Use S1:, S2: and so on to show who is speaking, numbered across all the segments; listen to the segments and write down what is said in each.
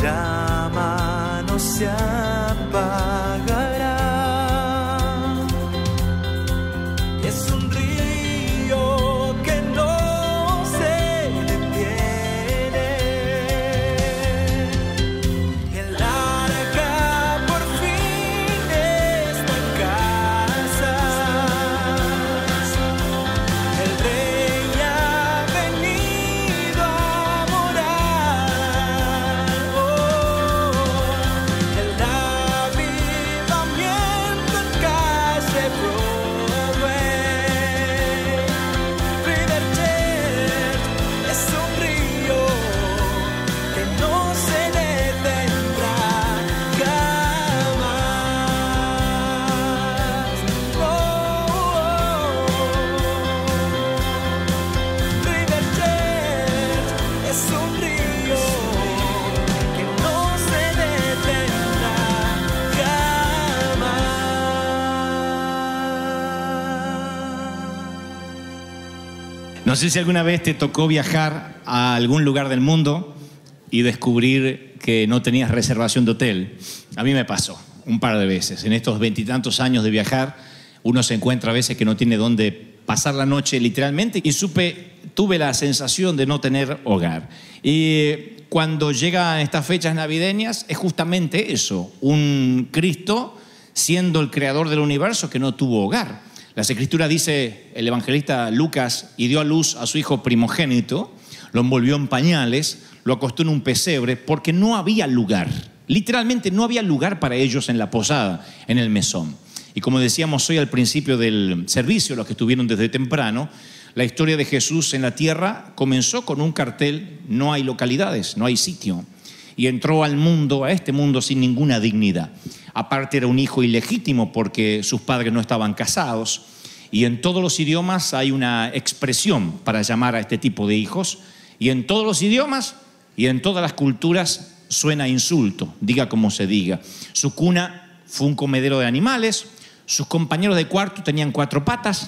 S1: llama no se apagará. Es un río que no se detiene. El arca por fin está en casa. El rey ha venido a morar. El avivamiento en calle Broadway. River Church es un río que no se detendrá jamás. River Church es un río que no se detendrá jamás.
S2: No sé si alguna vez te tocó viajar a algún lugar del mundo y descubrir que no tenías reservación de hotel. A mí me pasó un par de veces. En estos 20 y tantos años de viajar, uno se encuentra a veces que no tiene dónde pasar la noche literalmente, y tuve la sensación de no tener hogar. Y cuando llegan estas fechas navideñas es justamente eso, un Cristo siendo el creador del universo que no tuvo hogar. Las Escrituras dice el evangelista Lucas, y dio a luz a su hijo primogénito, lo envolvió en pañales, lo acostó en un pesebre, porque no había lugar. Literalmente no había lugar para ellos en la posada, en el mesón. Y como decíamos hoy al principio del servicio, los que estuvieron desde temprano, la historia de Jesús en la tierra comenzó con un cartel: no hay localidades, no hay sitio. Y entró al mundo, a este mundo, sin ninguna dignidad. Aparte era un hijo ilegítimo porque sus padres no estaban casados. Y en todos los idiomas hay una expresión para llamar a este tipo de hijos. Y en todos los idiomas y en todas las culturas suena insulto, diga como se diga. Su cuna fue un comedero de animales. Sus compañeros de cuarto tenían 4 patas.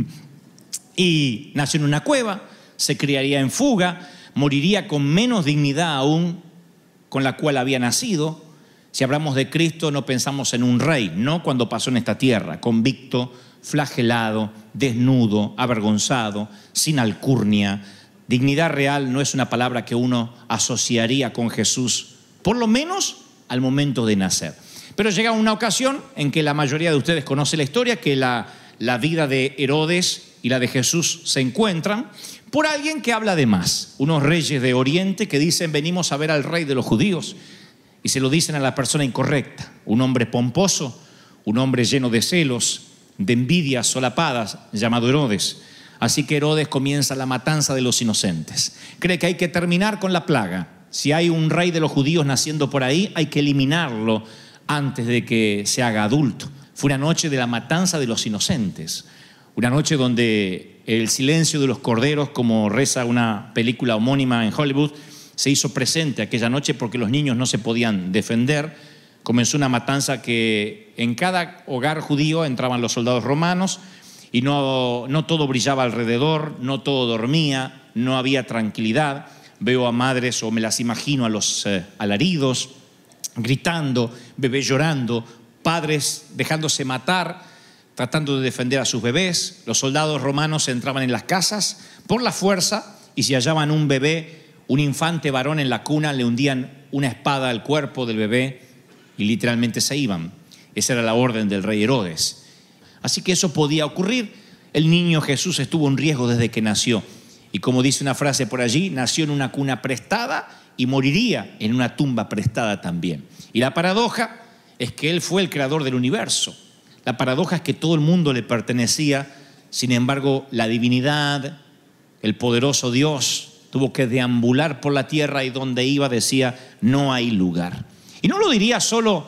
S2: Y nació en una cueva, se criaría en fuga, moriría con menos dignidad aún con la cual había nacido. Si hablamos de Cristo, no pensamos en un rey, no cuando pasó en esta tierra, convicto, flagelado, desnudo, avergonzado, sin alcurnia. Dignidad real no es una palabra que uno asociaría con Jesús, por lo menos al momento de nacer. Pero llega una ocasión en que la mayoría de ustedes conoce la historia, que la vida de Herodes y la de Jesús se encuentran por alguien que habla de más. Unos reyes de Oriente que dicen: venimos a ver al rey de los judíos. Y se lo dicen a la persona incorrecta. Un hombre pomposo, un hombre lleno de celos, de envidias solapadas, llamado Herodes. Así que Herodes comienza la matanza de los inocentes. Cree que hay que terminar con la plaga. Si hay un rey de los judíos naciendo por ahí, hay que eliminarlo antes de que se haga adulto. Fue una noche de la matanza de los inocentes. Una noche donde el silencio de los corderos, como reza una película homónima en Hollywood, se hizo presente aquella noche porque los niños no se podían defender. Comenzó una matanza que en cada hogar judío entraban los soldados romanos y no todo brillaba alrededor, no todo dormía, no había tranquilidad. Veo a madres, o me las imagino, a los alaridos, gritando, bebés llorando, padres dejándose matar, tratando de defender a sus bebés. Los soldados romanos entraban en las casas por la fuerza y si hallaban un bebé, un infante varón en la cuna, le hundían una espada al cuerpo del bebé y literalmente se iban. Esa era la orden del rey Herodes. Así que eso podía ocurrir. El niño Jesús estuvo en riesgo desde que nació. Y como dice una frase por allí, nació en una cuna prestada y moriría en una tumba prestada también. Y la paradoja es que Él fue el creador del universo. La paradoja es que todo el mundo le pertenecía. Sin embargo, la divinidad, el poderoso Dios, tuvo que deambular por la tierra y donde iba decía: no hay lugar. Y no lo diríamos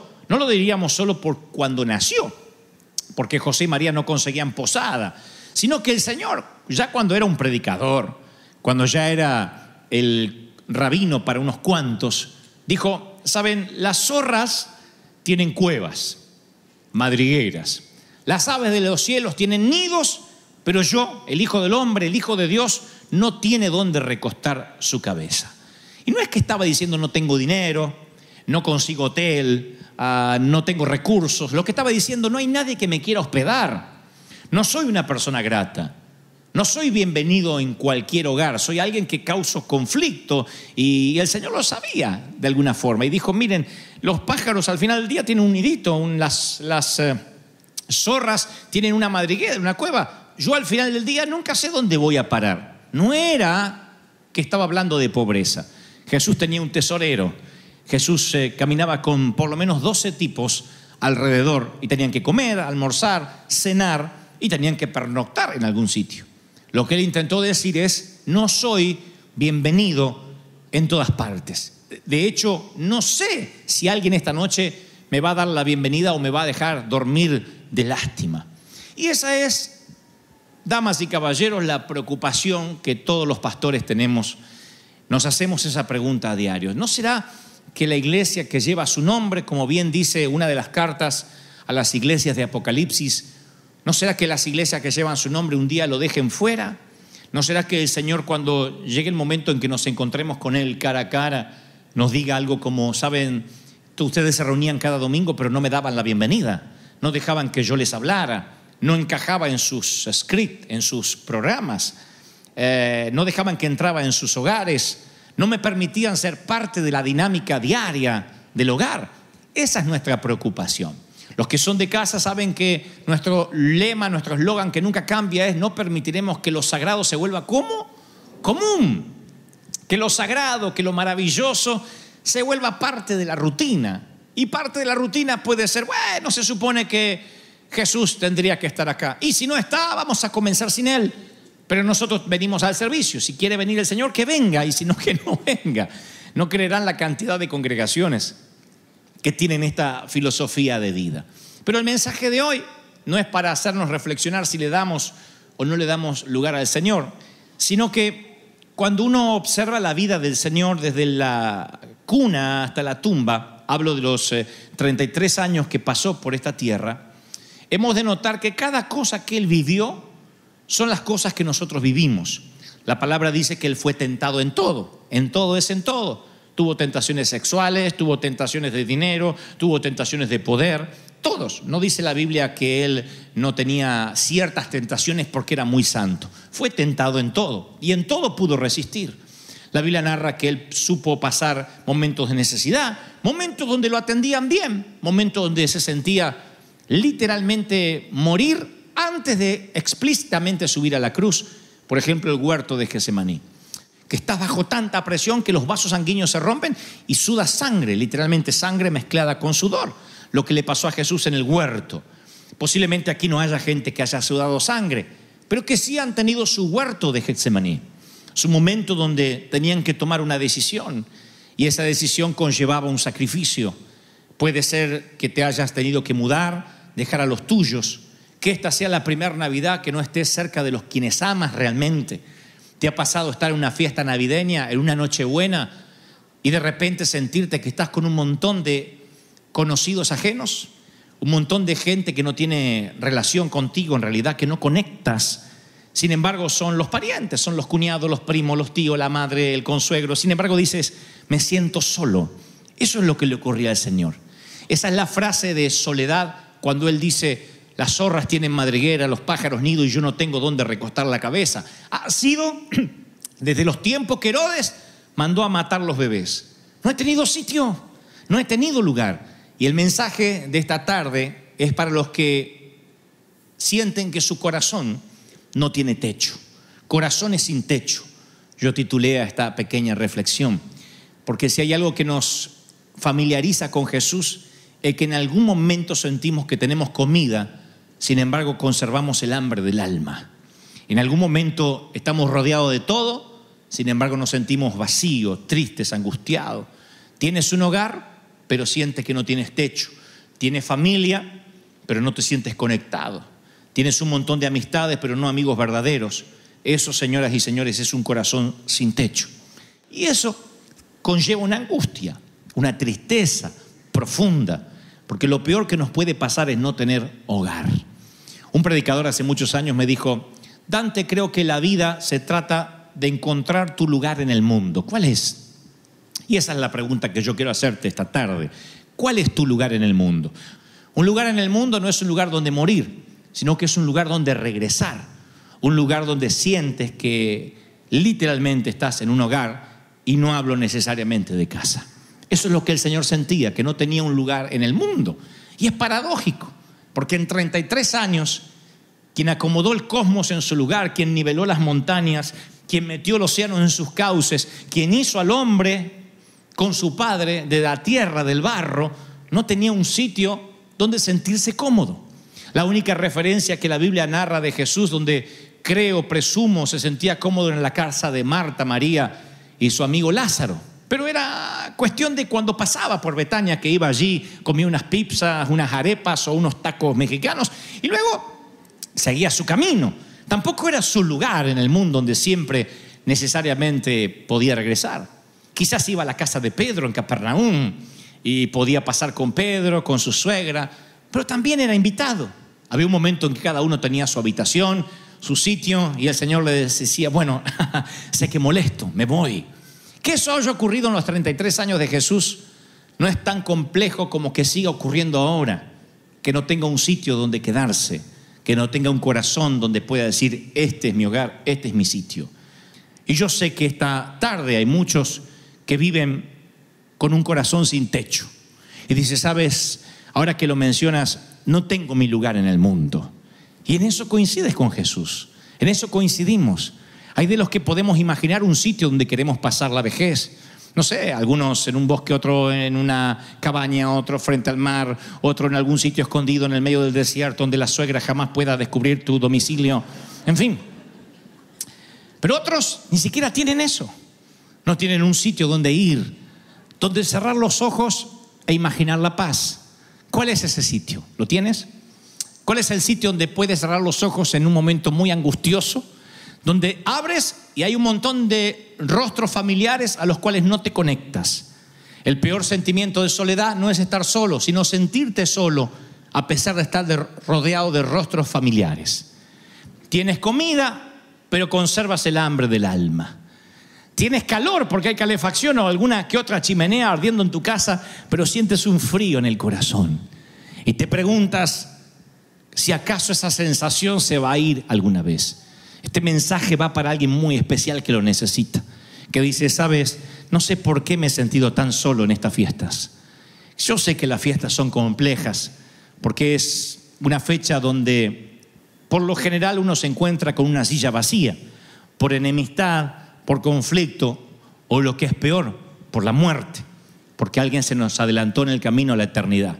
S2: solo por cuando nació, porque José y María no conseguían posada, sino que el Señor, ya cuando era un predicador, cuando ya era el rabino para unos cuantos, dijo: saben, las zorras tienen cuevas, madrigueras, las aves de los cielos tienen nidos, pero yo, el Hijo del Hombre, el Hijo de Dios, no tiene dónde recostar su cabeza. Y no es que estaba diciendo: no tengo dinero, no consigo hotel, no tengo recursos. Lo que estaba diciendo, no hay nadie que me quiera hospedar. No soy una persona grata. No soy bienvenido en cualquier hogar. Soy alguien que causa conflicto. Y el Señor lo sabía de alguna forma. Y dijo, miren, los pájaros al final del día tienen un nidito. Las zorras tienen una madriguera, una cueva. Yo al final del día nunca sé dónde voy a parar. No era que estaba hablando de pobreza. Jesús tenía un tesorero. Jesús caminaba con por lo menos 12 tipos alrededor. Y tenían que comer, almorzar, cenar y tenían que pernoctar en algún sitio. Lo que él intentó decir es, no soy bienvenido en todas partes. De hecho, no sé si alguien esta noche me va a dar la bienvenida o me va a dejar dormir de lástima. Y esa es, damas y caballeros, la preocupación que todos los pastores tenemos. Nos hacemos esa pregunta a diario. ¿No será que la iglesia que lleva su nombre, como bien dice una de las cartas a las iglesias de Apocalipsis, ¿no será que las iglesias que llevan su nombre un día lo dejen fuera? ¿No será que el Señor, cuando llegue el momento en que nos encontremos con Él cara a cara, nos diga algo como, saben, ustedes se reunían cada domingo pero no me daban la bienvenida, no dejaban que yo les hablara, no encajaba en sus scripts, en sus programas, no dejaban que entraba en sus hogares, no me permitían ser parte de la dinámica diaria del hogar? Esa es nuestra preocupación. Los que son de casa saben que nuestro lema, nuestro eslogan que nunca cambia es: no permitiremos que lo sagrado se vuelva ¿cómo? Común. Que lo sagrado, que lo maravilloso se vuelva parte de la rutina. Y parte de la rutina puede ser, bueno, se supone que Jesús tendría que estar acá. Y si no está, vamos a comenzar sin Él. Pero nosotros venimos al servicio. Si quiere venir el Señor, que venga. Y si no, que no venga. No creerán la cantidad de congregaciones que tienen esta filosofía de vida. Pero el mensaje de hoy no es para hacernos reflexionar si le damos o no le damos lugar al Señor, sino que cuando uno observa la vida del Señor desde la cuna hasta la tumba, hablo de los 33 años que pasó por esta tierra, hemos de notar que cada cosa que Él vivió son las cosas que nosotros vivimos. La palabra dice que Él fue tentado en todo es en todo. Tuvo tentaciones sexuales, tuvo tentaciones de dinero, tuvo tentaciones de poder, todos. No dice la Biblia que Él no tenía ciertas tentaciones porque era muy santo. Fue tentado en todo y en todo pudo resistir. La Biblia narra que Él supo pasar momentos de necesidad, momentos donde lo atendían bien, momentos donde se sentía literalmente morir antes de explícitamente subir a la cruz. Por ejemplo, el huerto de Getsemaní, que estás bajo tanta presión que los vasos sanguíneos se rompen y sudas sangre, literalmente sangre mezclada con sudor. Lo que le pasó a Jesús en el huerto. Posiblemente aquí no haya gente que haya sudado sangre, pero que sí han tenido su huerto de Getsemaní, su momento donde tenían que tomar una decisión, y esa decisión conllevaba un sacrificio. Puede ser que te hayas tenido que mudar, dejar a los tuyos, que esta sea la primera Navidad que no estés cerca de los quienes amas realmente. ¿Te ha pasado estar en una fiesta navideña, en una Nochebuena, y de repente sentirte que estás con un montón de conocidos ajenos? Un montón de gente que no tiene relación contigo, en realidad que no conectas. Sin embargo, son los parientes, son los cuñados, los primos, los tíos, la madre, el consuegro. Sin embargo, dices, me siento solo. Eso es lo que le ocurría al Señor. Esa es la frase de soledad cuando Él dice: las zorras tienen madriguera, los pájaros nido y yo no tengo dónde recostar la cabeza. Ha sido desde los tiempos que Herodes mandó a matar los bebés. No he tenido sitio, no he tenido lugar. Y el mensaje de esta tarde es para los que sienten que su corazón no tiene techo. Corazones sin techo. Yo titulé a esta pequeña reflexión, porque si hay algo que nos familiariza con Jesús es que en algún momento sentimos que tenemos comida, sin embargo conservamos el hambre del alma. En algún momento estamos rodeados de todo, sin embargo nos sentimos vacíos, tristes, angustiados. Tienes un hogar, pero sientes que no tienes techo. Tienes familia, pero no te sientes conectado. Tienes un montón de amistades, pero no amigos verdaderos. Eso, señoras y señores, es un corazón sin techo. Y eso conlleva una angustia, una tristeza profunda, porque lo peor que nos puede pasar es no tener hogar. Un predicador hace muchos años me dijo: Dante, creo que la vida se trata de encontrar tu lugar en el mundo. ¿Cuál es? Y esa es la pregunta que yo quiero hacerte esta tarde. ¿Cuál es tu lugar en el mundo? Un lugar en el mundo no es un lugar donde morir, sino que es un lugar donde regresar. Un lugar donde sientes que literalmente estás en un hogar, y no hablo necesariamente de casa. Eso es lo que el Señor sentía, que no tenía un lugar en el mundo. Y es paradójico, porque en 33 años, quien acomodó el cosmos en su lugar, quien niveló las montañas, quien metió el océano en sus cauces, quien hizo al hombre con su padre de la tierra, del barro, no tenía un sitio donde sentirse cómodo. La única referencia que la Biblia narra de Jesús donde creo, presumo, se sentía cómodo en la casa de Marta, María y su amigo Lázaro. Pero era cuestión de cuando pasaba por Betania, que iba allí, comía unas pizzas, unas arepas o unos tacos mexicanos y luego seguía su camino. Tampoco era su lugar en el mundo donde siempre necesariamente podía regresar. Quizás iba a la casa de Pedro en Capernaum y podía pasar con Pedro, con su suegra, pero también era invitado. Había un momento en que cada uno tenía su habitación, su sitio, y el Señor le decía, bueno, sé que molesto, me voy. Que eso haya ocurrido en los 33 años de Jesús no es tan complejo como que siga ocurriendo ahora, que no tenga un sitio donde quedarse, que no tenga un corazón donde pueda decir, este es mi hogar, este es mi sitio. Y yo sé que esta tarde hay muchos que viven con un corazón sin techo. Y dice, sabes, ahora que lo mencionas, no tengo mi lugar en el mundo. Y en eso coincides con Jesús, en eso coincidimos. Hay de los que podemos imaginar un sitio donde queremos pasar la vejez. No sé, algunos en un bosque, otro en una cabaña, otro frente al mar, otro en algún sitio escondido en el medio del desierto donde la suegra jamás pueda descubrir tu domicilio. En fin. Pero otros ni siquiera tienen eso. No tienen un sitio donde ir, donde cerrar los ojos e imaginar la paz. ¿Cuál es ese sitio? ¿Lo tienes? ¿Cuál es el sitio donde puedes cerrar los ojos en un momento muy angustioso? Donde abres y hay un montón de rostros familiares a los cuales no te conectas. El peor sentimiento de soledad no es estar solo, sino sentirte solo a pesar de estar rodeado de rostros familiares. Tienes comida, pero conservas el hambre del alma. Tienes calor porque hay calefacción o alguna que otra chimenea ardiendo en tu casa, pero sientes un frío en el corazón. Y te preguntas si acaso esa sensación se va a ir alguna vez. Este mensaje va para alguien muy especial que lo necesita, que dice, sabes, no sé por qué me he sentido tan solo en estas fiestas. Yo sé que las fiestas son complejas, porque es una fecha donde por lo general uno se encuentra con una silla vacía, por enemistad, por conflicto, o lo que es peor, por la muerte, porque alguien se nos adelantó en el camino a la eternidad.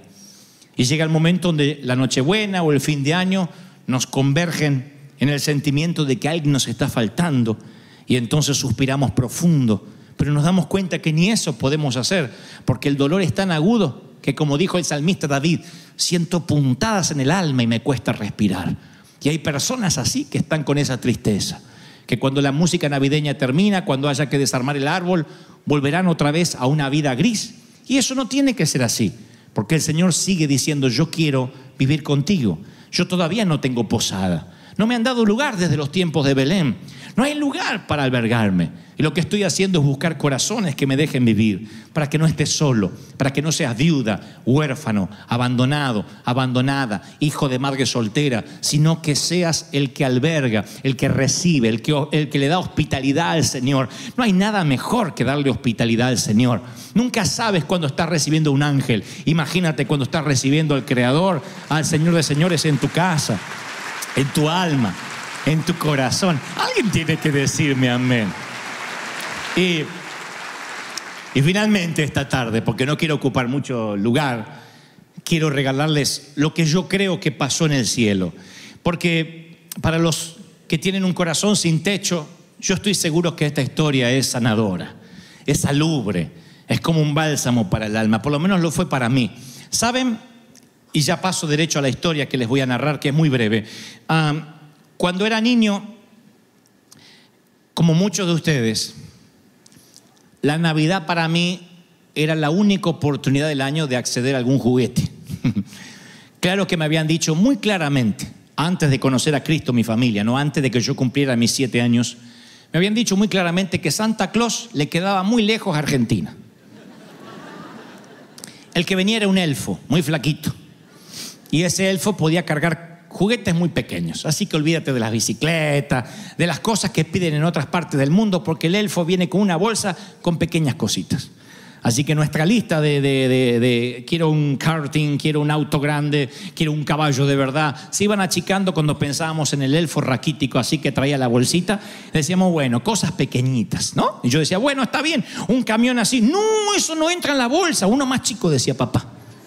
S2: Y llega el momento donde la Nochebuena o el fin de año nos convergen en el sentimiento de que alguien nos está faltando, y entonces suspiramos profundo, pero nos damos cuenta que ni eso podemos hacer, porque el dolor es tan agudo que, como dijo el salmista David, siento puntadas en el alma y me cuesta respirar. Y hay personas así que están con esa tristeza, que cuando la música navideña termina, cuando haya que desarmar el árbol, volverán otra vez a una vida gris. Y eso no tiene que ser así, porque el Señor sigue diciendo, yo quiero vivir contigo. Yo todavía no tengo posada. No me han dado lugar desde los tiempos de Belén. No hay lugar para albergarme. Y lo que estoy haciendo es buscar corazones que me dejen vivir, para que no estés solo, para que no seas viuda, huérfano, abandonado, abandonada, hijo de madre soltera, sino que seas el que alberga, el que recibe, el que le da hospitalidad al Señor. No hay nada mejor que darle hospitalidad al Señor. Nunca sabes cuándo estás recibiendo un ángel. Imagínate cuando estás recibiendo al Creador, al Señor de señores en tu casa, en tu alma, en tu corazón. Alguien tiene que decirme amén. Y finalmente esta tarde, porque no quiero ocupar mucho lugar, quiero regalarles lo que yo creo que pasó en el cielo. Porque para los que tienen un corazón sin techo, yo estoy seguro que esta historia es sanadora, es salubre, es como un bálsamo para el alma. Por lo menos lo fue para mí. ¿Saben? Y ya paso derecho a la historia que les voy a narrar, que es muy breve. Cuando era niño, como muchos de ustedes, la Navidad para mí era la única oportunidad del año de acceder a algún juguete. Claro que me habían dicho muy claramente, antes de conocer a Cristo, mi familia, no antes de que yo cumpliera mis 7 años, me habían dicho muy claramente que Santa Claus le quedaba muy lejos a Argentina. El que venía era un elfo, muy flaquito. Y ese elfo podía cargar juguetes muy pequeños. Así que olvídate de las bicicletas, de las cosas que piden en otras partes del mundo, porque el elfo viene con una bolsa con pequeñas cositas. Así que nuestra lista de quiero un karting, quiero un auto grande, quiero un caballo de verdad, se iban achicando cuando pensábamos en el elfo raquítico, así que traía la bolsita. Decíamos, bueno, cosas pequeñitas, ¿no? Y yo decía, bueno, está bien, un camión así. No, eso no entra en la bolsa. Uno más chico, decía papá.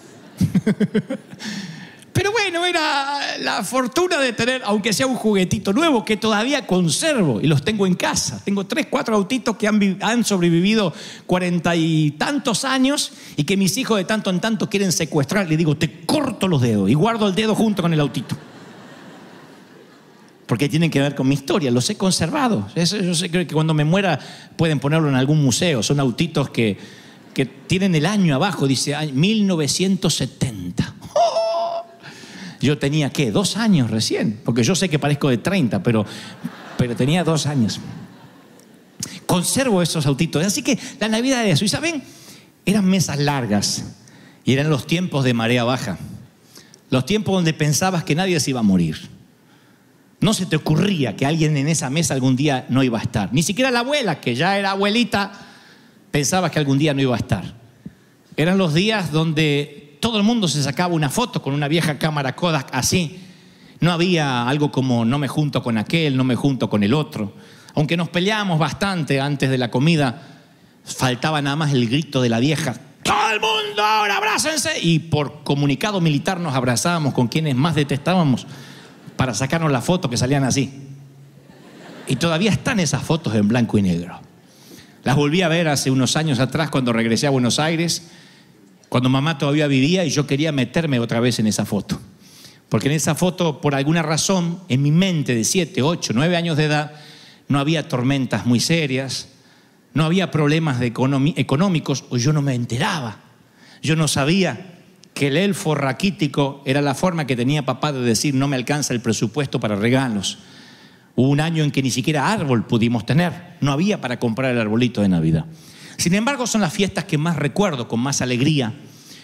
S2: Pero bueno, era la fortuna de tener, aunque sea un juguetito nuevo, que todavía conservo y los tengo en casa. Tengo 3, 4 autitos que han sobrevivido 40 y tantos años y que mis hijos de tanto en tanto quieren secuestrar. Le digo, te corto los dedos y guardo el dedo junto con el autito. Porque tienen que ver con mi historia, los he conservado. Eso, yo sé que cuando me muera pueden ponerlo en algún museo. Son autitos que tienen el año abajo, dice 1970. Yo tenía, ¿qué? 2 años recién, porque yo sé que parezco de 30, pero tenía 2 años. Conservo esos autitos. Así que la Navidad era eso. Y ¿saben? Eran mesas largas y eran los tiempos de marea baja. Los tiempos donde pensabas que nadie se iba a morir. No se te ocurría que alguien en esa mesa algún día no iba a estar. Ni siquiera la abuela, que ya era abuelita, pensaba que algún día no iba a estar. Eran los días donde todo el mundo se sacaba una foto con una vieja cámara Kodak así. No había algo como no me junto con aquel, no me junto con el otro. Aunque nos peleábamos bastante antes de la comida, faltaba nada más el grito de la vieja. ¡Todo el mundo ahora abrácense! Y por comunicado militar nos abrazábamos con quienes más detestábamos para sacarnos las fotos que salían así. Y todavía están esas fotos en blanco y negro. Las volví a ver hace unos años atrás cuando regresé a Buenos Aires, cuando mamá todavía vivía y yo quería meterme otra vez en esa foto. Porque en esa foto, por alguna razón, en mi mente de 7, 8, 9 años de edad, no había tormentas muy serias, no había problemas económicos, o yo no me enteraba. Yo no sabía que el elfo raquítico era la forma que tenía papá de decir no me alcanza el presupuesto para regalos. Hubo un año en que ni siquiera árbol pudimos tener, no había para comprar el arbolito de Navidad. Sin embargo, son las fiestas que más recuerdo, con más alegría,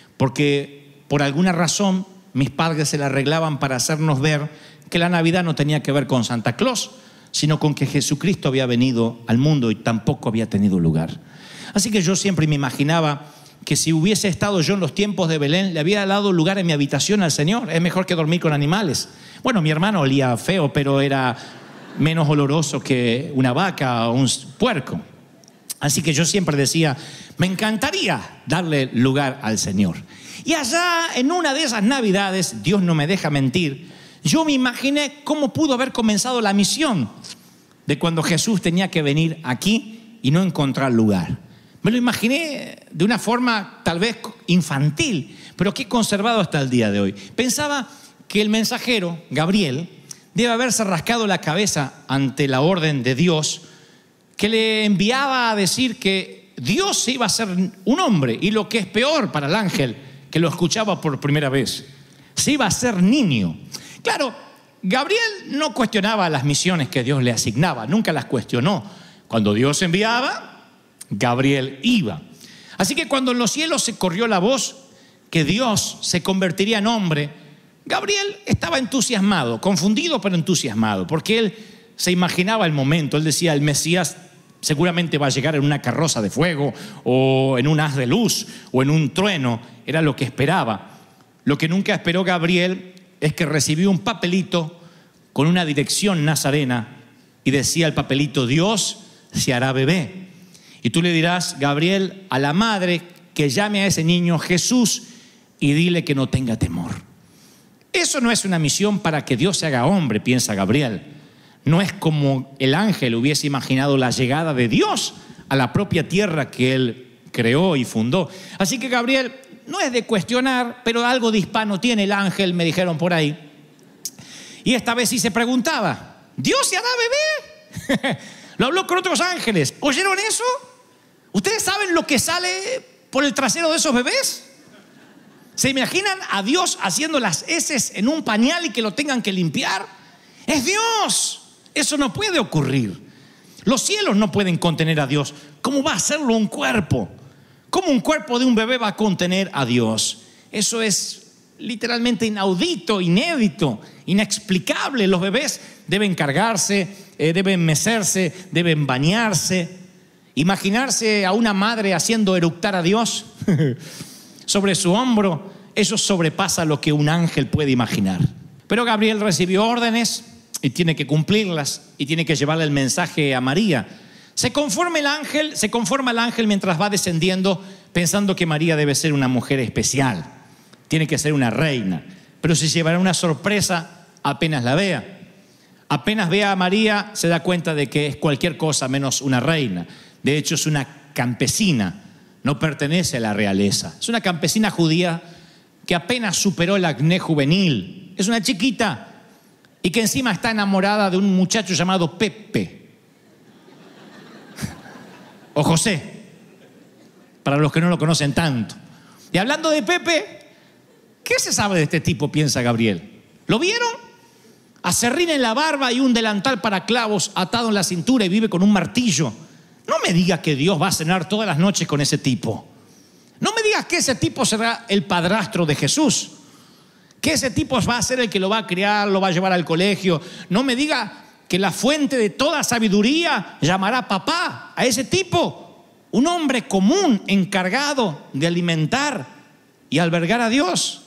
S2: porque por alguna razón mis padres se la arreglaban para hacernos ver que la Navidad no tenía que ver con Santa Claus, sino con que Jesucristo había venido al mundo y tampoco había tenido lugar. Así que yo siempre me imaginaba que si hubiese estado yo en los tiempos de Belén, le había dado lugar en mi habitación al Señor. Es mejor que dormir con animales. Bueno, mi hermano olía feo, pero era menos oloroso que una vaca o un puerco. Así que yo siempre decía, me encantaría darle lugar al Señor. Y allá, en una de esas Navidades, Dios no me deja mentir, yo me imaginé cómo pudo haber comenzado la misión de cuando Jesús tenía que venir aquí y no encontrar lugar. Me lo imaginé de una forma tal vez infantil, pero que he conservado hasta el día de hoy. Pensaba que el mensajero, Gabriel, debe haberse rascado la cabeza ante la orden de Dios, que le enviaba a decir que Dios se iba a hacer un hombre, y lo que es peor para el ángel, que lo escuchaba por primera vez, se iba a hacer niño. Claro, Gabriel no cuestionaba las misiones que Dios le asignaba, nunca las cuestionó. Cuando Dios enviaba, Gabriel iba. Así que cuando en los cielos se corrió la voz que Dios se convertiría en hombre, Gabriel estaba entusiasmado, confundido pero entusiasmado, porque él se imaginaba el momento. Él decía, el Mesías seguramente va a llegar en una carroza de fuego o en un haz de luz o en un trueno. Era lo que esperaba. Lo que nunca esperó Gabriel es que recibió un papelito con una dirección nazarena y decía el papelito, Dios se hará bebé. Y tú le dirás, Gabriel, a la madre que llame a ese niño Jesús y dile que no tenga temor. Eso no es una misión para que Dios se haga hombre, piensa Gabriel. No es como el ángel hubiese imaginado la llegada de Dios a la propia tierra que él creó y fundó. Así que Gabriel no es de cuestionar, pero algo de hispano tiene el ángel, me dijeron por ahí. Y esta vez sí se preguntaba, ¿Dios se hará bebé? Lo habló con otros ángeles. ¿Oyeron eso? ¿Ustedes saben lo que sale por el trasero de esos bebés? ¿Se imaginan a Dios haciendo las heces en un pañal y que lo tengan que limpiar? ¡Es Dios! Eso no puede ocurrir. Los cielos no pueden contener a Dios. ¿Cómo va a hacerlo un cuerpo? ¿Cómo un cuerpo de un bebé va a contener a Dios? Eso es literalmente inaudito, inédito, inexplicable. Los bebés deben cargarse, deben mecerse, deben bañarse. Imaginarse a una madre haciendo eructar a Dios sobre su hombro, eso sobrepasa lo que un ángel puede imaginar. Pero Gabriel recibió órdenes y tiene que cumplirlas y tiene que llevarle el mensaje a María. Se conforma el ángel mientras va descendiendo, pensando que María debe ser una mujer especial, tiene que ser una reina, pero se llevará una sorpresa apenas la vea. Apenas vea a María, se da cuenta de que es cualquier cosa menos una reina. De hecho, es una campesina, no pertenece a la realeza. Es una campesina judía que apenas superó el acné juvenil. Es una chiquita y que encima está enamorada de un muchacho llamado Pepe o José, para los que no lo conocen tanto. Y hablando de Pepe, ¿qué se sabe de este tipo?, piensa Gabriel. ¿Lo vieron? Aserrín en la barba y un delantal para clavos atado en la cintura y vive con un martillo. No me digas que Dios va a cenar todas las noches con ese tipo. No me digas que ese tipo será el padrastro de Jesús, que ese tipo va a ser el que lo va a criar, lo va a llevar al colegio. No me digas que la fuente de toda sabiduría llamará papá a ese tipo, un hombre común encargado de alimentar y albergar a Dios.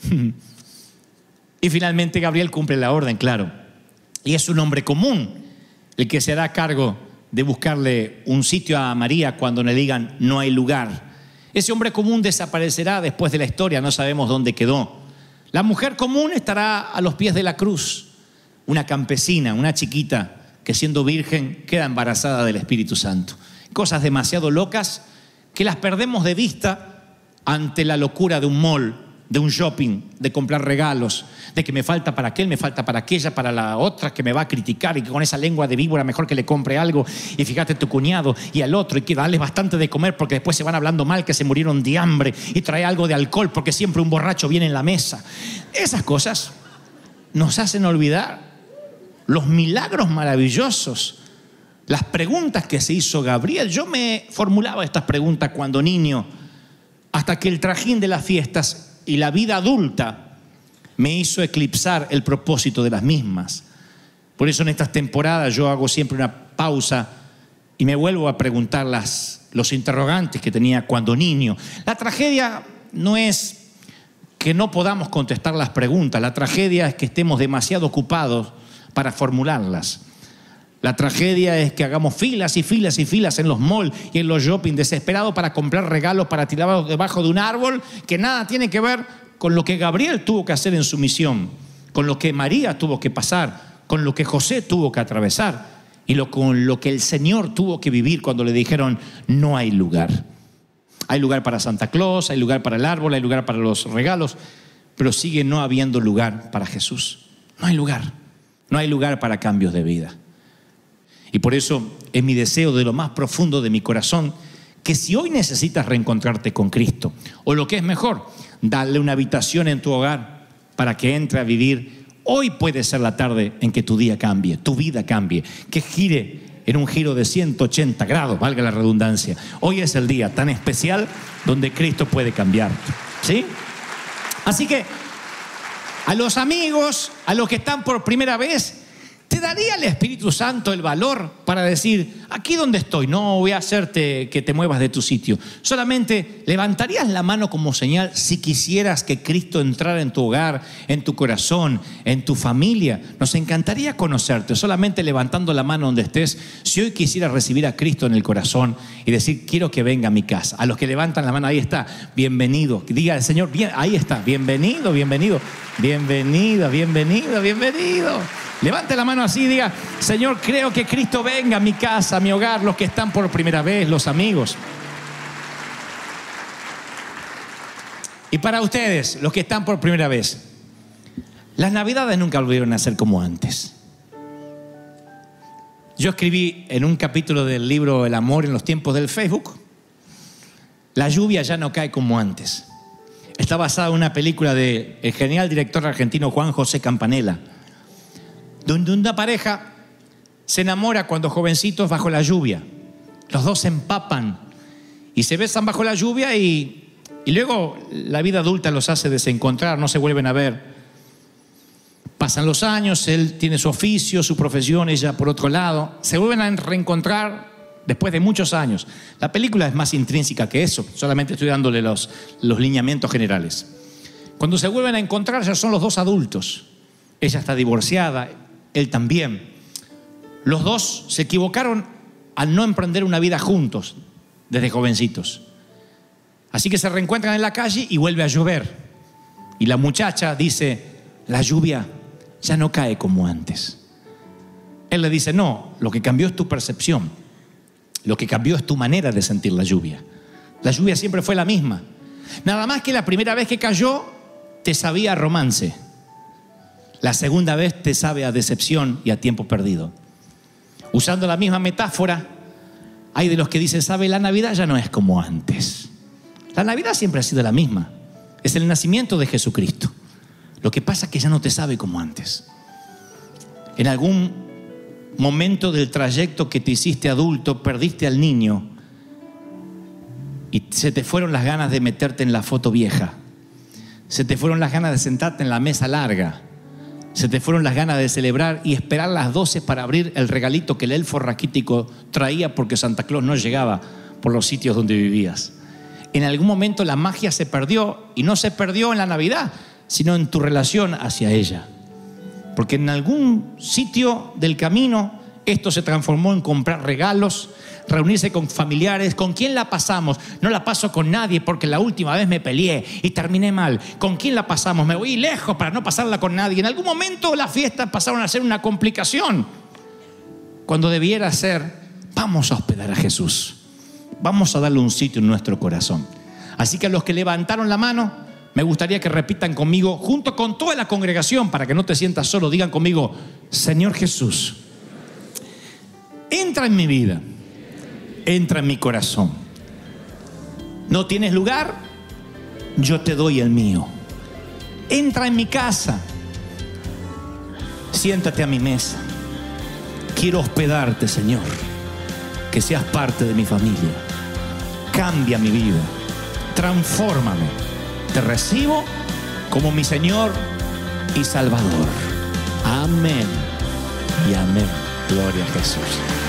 S2: Y finalmente Gabriel cumple la orden, claro, y es un hombre común el que se hará cargo de buscarle un sitio a María cuando le digan no hay lugar. Ese hombre común desaparecerá después de la historia, no sabemos dónde quedó. La mujer común estará a los pies de la cruz, una campesina, una chiquita que siendo virgen queda embarazada del Espíritu Santo. Cosas demasiado locas que las perdemos de vista ante la locura de un mall, de un shopping, de comprar regalos, de que me falta para aquel, me falta para aquella, para la otra que me va a criticar y que con esa lengua de víbora mejor que le compre algo, y fíjate tu cuñado y al otro, y que darles bastante de comer porque después se van hablando mal que se murieron de hambre, y trae algo de alcohol porque siempre un borracho viene en la mesa. Esas cosas nos hacen olvidar los milagros maravillosos, las preguntas que se hizo Gabriel. Yo me formulaba estas preguntas cuando niño, hasta que el trajín de las fiestas y la vida adulta me hizo eclipsar el propósito de las mismas. Por eso en estas temporadas yo hago siempre una pausa y me vuelvo a preguntar los interrogantes que tenía cuando niño. La tragedia no es que no podamos contestar las preguntas, la tragedia es que estemos demasiado ocupados para formularlas. La tragedia es que hagamos filas y filas y filas en los malls y en los shopping, desesperados para comprar regalos para tirarlos debajo de un árbol que nada tiene que ver con lo que Gabriel tuvo que hacer en su misión, con lo que María tuvo que pasar, con lo que José tuvo que atravesar y con lo que el Señor tuvo que vivir cuando le dijeron no hay lugar. Hay lugar para Santa Claus, hay lugar para el árbol, hay lugar para los regalos, pero sigue no habiendo lugar para Jesús. No hay lugar. No hay lugar para cambios de vida. Y por eso es mi deseo de lo más profundo de mi corazón que si hoy necesitas reencontrarte con Cristo, o lo que es mejor, darle una habitación en tu hogar para que entre a vivir, hoy puede ser la tarde en que tu día cambie, tu vida cambie, que gire en un giro de 180 grados, valga la redundancia. Hoy es el día tan especial donde Cristo puede cambiarte, ¿sí? Así que a los amigos, a los que están por primera vez, ¿te daría el Espíritu Santo el valor para decir, aquí donde estoy, no voy a hacerte que te muevas de tu sitio? Solamente levantarías la mano como señal si quisieras que Cristo entrara en tu hogar, en tu corazón, en tu familia. Nos encantaría conocerte, solamente levantando la mano donde estés. Si hoy quisieras recibir a Cristo en el corazón y decir, quiero que venga a mi casa. A los que levantan la mano, ahí está, bienvenido. Diga el Señor, bien, ahí está, bienvenido, bienvenido, bienvenido, bienvenido, bienvenido. Levante la mano así y diga, Señor, creo que Cristo venga a mi casa, a mi hogar, los que están por primera vez, los amigos. Y para ustedes, los que están por primera vez, las Navidades nunca volvieron a ser como antes. Yo escribí en un capítulo del libro El amor en los tiempos del Facebook, la lluvia ya no cae como antes. Está basada en una película del genial director argentino Juan José Campanella, donde una pareja se enamora cuando jovencitos bajo la lluvia. Los dos se empapan y se besan bajo la lluvia y luego la vida adulta los hace desencontrar, no se vuelven a ver. Pasan los años, él tiene su oficio, su profesión, ella por otro lado. Se vuelven a reencontrar después de muchos años. La película es más intrínseca que eso, solamente estoy dándole los lineamientos generales. Cuando se vuelven a encontrar ya son los dos adultos. Ella está divorciada, él también. Los dos se equivocaron al no emprender una vida juntos desde jovencitos. Así que se reencuentran en la calle y vuelve a llover. Y la muchacha dice, la lluvia ya no cae como antes. Él le dice, no, lo que cambió es tu percepción. Lo que cambió es tu manera de sentir la lluvia. La lluvia siempre fue la misma. Nada más que la primera vez que cayó te sabía a romance. La segunda vez te sabe a decepción y a tiempo perdido. Usando la misma metáfora, hay de los que dicen, ¿sabe? La Navidad ya no es como antes. La Navidad siempre ha sido la misma. Es el nacimiento de Jesucristo. Lo que pasa es que ya no te sabe como antes. En algún momento del trayecto que te hiciste adulto, perdiste al niño y se te fueron las ganas de meterte en la foto vieja. Se te fueron las ganas de sentarte en la mesa larga. Se te fueron las ganas de celebrar y esperar las 12 para abrir el regalito que el elfo raquítico traía porque Santa Claus no llegaba por los sitios donde vivías. En algún momento la magia se perdió, y no se perdió en la Navidad, sino en tu relación hacia ella. Porque en algún sitio del camino esto se transformó en comprar regalos, reunirse con familiares. ¿Con quién la pasamos? No la paso con nadie porque la última vez me peleé y terminé mal. ¿Con quién la pasamos? Me voy lejos para no pasarla con nadie. En algún momento las fiestas pasaron a ser una complicación, cuando debiera ser, vamos a hospedar a Jesús. Vamos a darle un sitio en nuestro corazón. Así que a los que levantaron la mano, me gustaría que repitan conmigo, junto con toda la congregación, para que no te sientas solo. Digan conmigo, Señor Jesús, entra en mi vida, entra en mi corazón. ¿No tienes lugar? Yo te doy el mío. Entra en mi casa, siéntate a mi mesa. Quiero hospedarte, Señor, que seas parte de mi familia. Cambia mi vida, transfórmame. Te recibo como mi Señor y Salvador. Amén y amén. Gloria a Jesús.